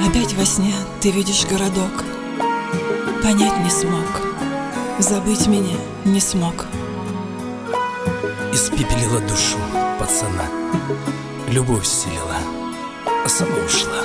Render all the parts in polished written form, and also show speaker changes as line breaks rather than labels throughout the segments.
Опять во сне ты видишь городок. Понять не смог, забыть меня не смог.
Испепелила душу пацана, любовь вселила, а сама ушла.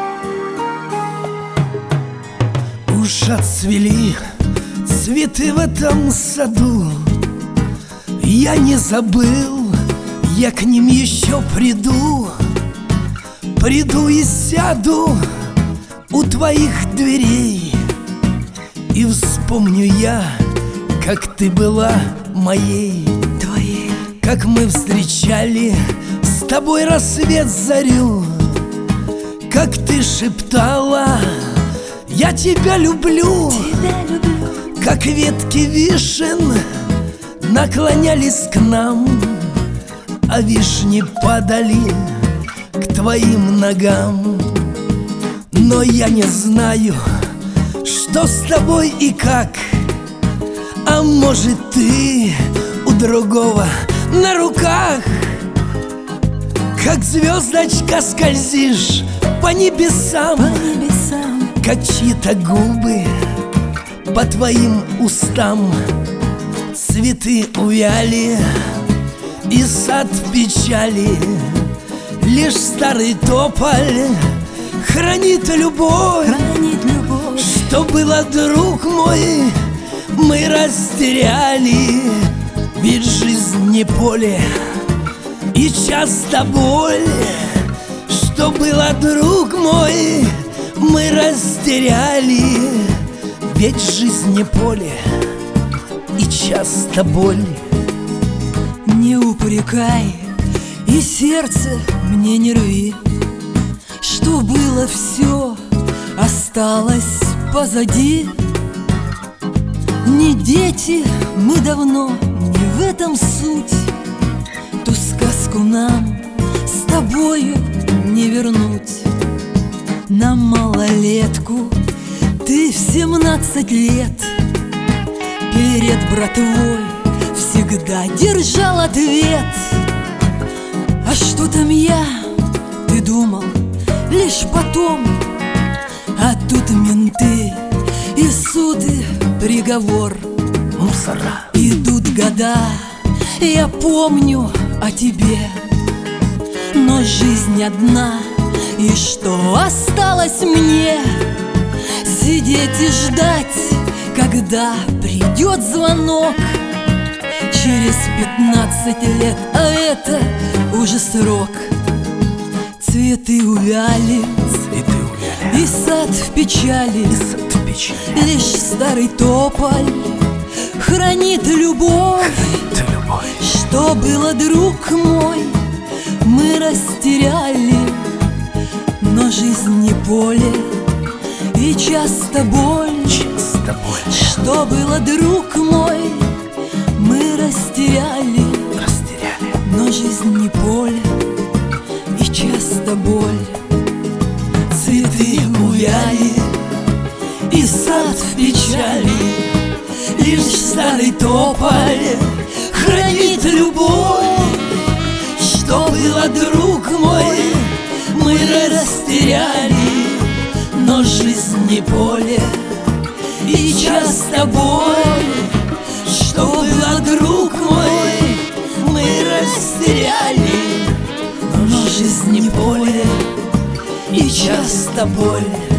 Уж отцвели цветы в этом саду, я не забыл, я к ним еще приду. Приду и сяду у твоих дверей, и вспомню я, как ты была моей.
Твоей.
Как мы встречали с тобой рассвет, зарю, как ты шептала: я тебя люблю.
Тебя люблю.
Как ветки вишен наклонялись к нам, а вишни падали к твоим ногам. Но я не знаю, что с тобой и как. А может, ты у другого на руках, как звездочка скользишь по небесам, как чьи-то губы по твоим устам. Цветы увяли и сад в печали, лишь старый тополь хранит любовь. Что было, друг мой, мы растеряли. Ведь жизнь не поле и часто боль. Что было, друг мой, мы растеряли. Ведь жизнь не поле и часто боль.
Не упрекай и сердце мне не рви. Что было, все осталось позади. Не дети мы давно, не в этом суть. Ту сказку нам с тобою не вернуть. На малолетку ты в 17 лет перед братвой всегда держал ответ. А что там я, ты думал, лишь потом. А тут менты и суды, приговор.
Мусора.
Идут года, я помню о тебе. Но жизнь одна, и что осталось мне? Сидеть и ждать, когда придет звонок. Через 15 лет, а это уже срок. Цветы увяли, и сад в печали, лишь старый тополь хранит любовь. Что было, друг мой, мы растеряли. Но жизнь не поле и часто боль. Что было, друг мой, мы растеряли. Но жизнь не поле и часто боль.
Цветы увяли и сад в печали, лишь старый тополь хранит любовь. Что было, друг мой, мы растеряли. Но жизнь не поле и часто боль. Что было, друг мой, мы растеряли. Но жизнь не поле и часто боль.